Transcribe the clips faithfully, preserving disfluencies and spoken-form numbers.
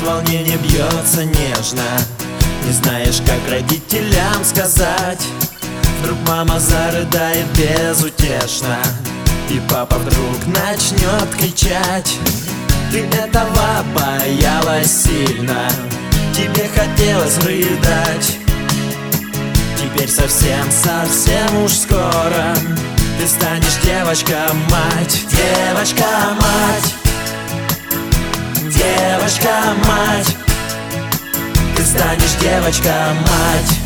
волнения бьется нежно. Не знаешь, как родителям сказать. Вдруг мама зарыдает безутешно, и папа вдруг начнет кричать. Ты этого боялась сильно, тебе хотелось рыдать. Теперь совсем-совсем уж скоро ты станешь девочка-мать. Девочка-мать, девочка-мать, ты станешь девочка-мать.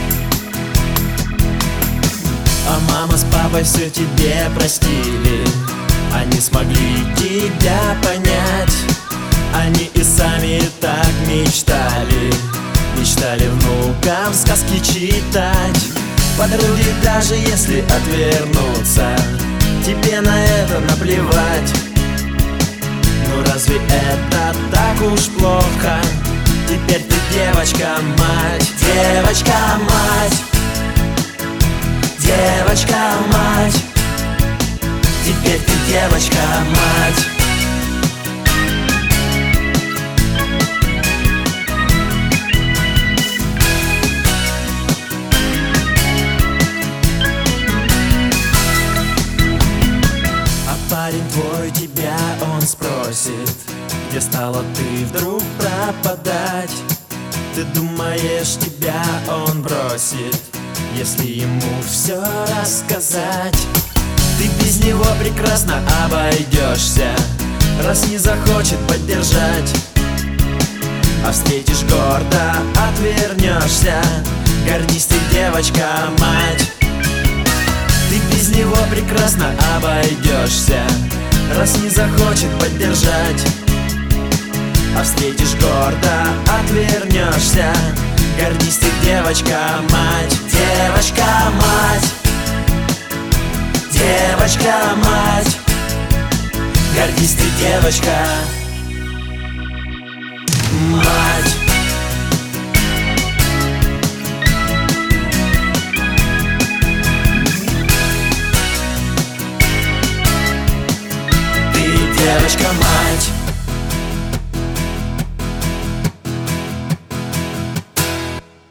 А мама с папой все тебе простили, они смогли тебя понять. Они и сами так мечтали, мечтали внукам сказки читать. Подруги, даже если отвернуться, тебе на это наплевать. Ну разве это так уж плохо? Теперь ты девочка-мать. Девочка-мать, девочка-мать, теперь ты девочка-мать. Парень твой тебя он спросит, где стала ты вдруг пропадать. Ты думаешь, тебя он бросит, если ему все рассказать? Ты без него прекрасно обойдешься, раз не захочет поддержать. А встретишь гордо, отвернешься, гордись ты, девочка-мать. Ты без него прекрасно обойдешься, раз не захочет поддержать. А встретишь гордо, отвернешься, гордись ты, девочка-мать. Девочка-мать, девочка-мать, гордись ты, девочка-мать. Девочка-мать.